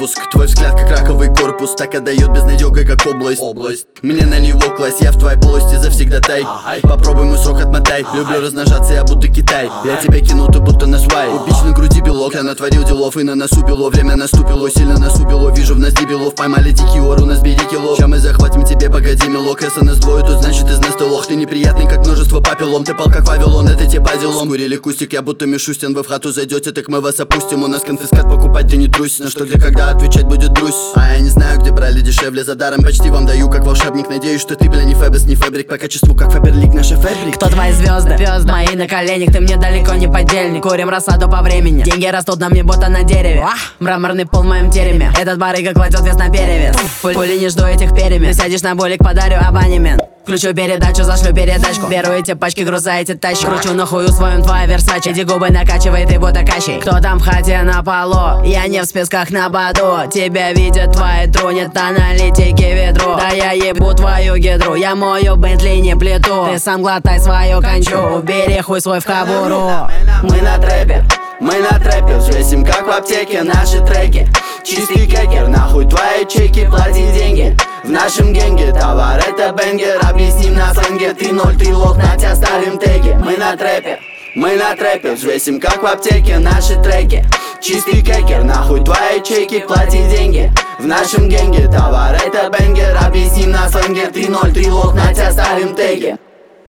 пропуск. Твой взгляд как раковый корпус, так отдает безнадёгой, как область. Мне на него класть, я в твоей полости завсегдатай. Попробуй мой срок отмотай. Люблю размножаться, я будто Китай. Я тебя кинул, ты будто на свай. Убить на груди белок, я натворил делов и на носу бело. Время наступило, сильно насупило. Вижу в нас дебилов, поймали дикий ор, у нас бери кило. Ща мы захватим тебе, погоди, милок. Если нас двое, то значит из нас ты лох. Ты неприятный, как множество папиллом. Ты пал, как Вавилон, это тебе по делам. Скурили кустик, я будто Мишустин. Вы в хату зайдете, так мы вас опустим. У нас конфискат, покупать ты не трусь. На что, где, когда отвечать будет брусь. А я не знаю, где брали дешевле. За даром почти вам даю, как волшебник. Надеюсь, что ты, бля, не Фэбес, не Фабрик. По качеству, как Фаберлик, наша Фабрик. Кто твои звезды? Мои на коленях, ты мне далеко не подельник. Курим рассаду по времени, деньги растут на мне будто на дереве. Мраморный пол в моем тереме, этот барыга кладет вес на перевес. Пули не жду этих перемен, сядешь на болик, подарю абонемент. Включу передачу, зашлю передачку. Беру эти пачки, груза эти тащу. Кручу на хую своем твоя Версачи. Эти губы накачивает и будто качей. Кто там в хате на полу? Я не в списках на боду. Тебя видят твои трунят аналитики ведро. Да я ебу твою гидру, я мою Бентли не плету. Ты сам глотай свою кончу, убери хуй свой в кобуру. Мы на трэпе, взвесим как в аптеке наши треки. Чистый кекер, нахуй твои чеки, плати деньги. В нашем генге товар это бенгер. Объясним на сленге, ты ноль, ты лох, на тебя ставим теги. Мы на трэпе, взвесим как в аптеке наши треки. Чистый кекер, нахуй твои чеки, плати деньги. В нашем генге товар это бенгер. Объясним на сленге, ты ноль, ты лох, на тебя ставим теги.